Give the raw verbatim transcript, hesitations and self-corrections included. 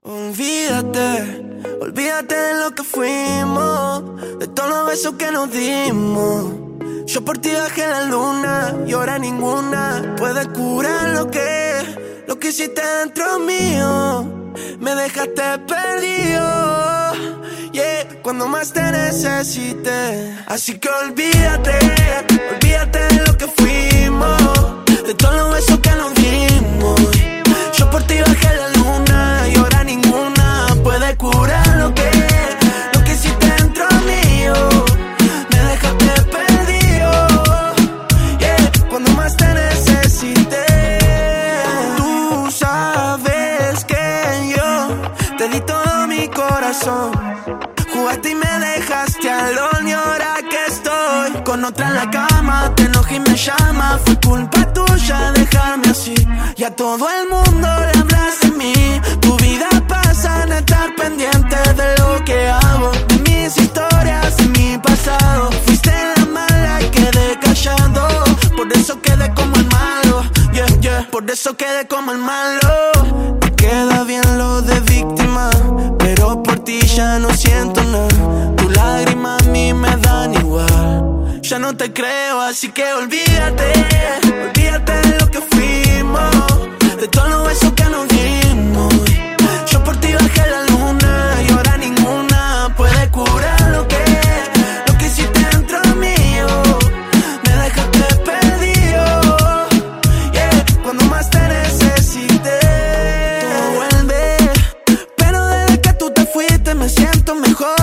Olvídate, olvídate de lo que fuimos, de todos los besos que nos dimos. Yo por ti bajé la luna y ahora ninguna puede curar lo que, lo que hiciste dentro mío. Me dejaste perdido, yeah, cuando más te necesité. Así que olvídate, olvídate de lo que fuimos, de todos los besos que nos dimos. Yo por ti bajé la luna y ahora ninguna puede curar lo que, lo que hiciste dentro mío. Me dejaste perdido, yeah, cuando más te necesité. Tú sabes que yo te di todo mi corazón. Jugaste y me dejaste alone y ahora que estoy con otra en la cama, te enojas y me llamas. Fue culpa tuya dejarme así y a todo el mundo le hablas de mí. Tu vida pasa en estar pendiente de lo que hago, de mis historias y mi pasado. Fuiste la mala y quedé callado, por eso quedé como el malo, yeah, yeah. Por eso quedé como el malo. Te queda bien lo de víctima, pero por ti ya no siento nada. Tus lágrimas a mí me dan igual. Ya no te creo, así que olvídate, olvídate de lo que fuimos, de todos los besos que nos dimos. Yo por ti bajé la luna y ahora ninguna puede curar lo que, lo que hiciste dentro mío. Me dejaste perdido, yeah, cuando más te necesité. Todo vuelve, pero desde que tú te fuiste me siento mejor.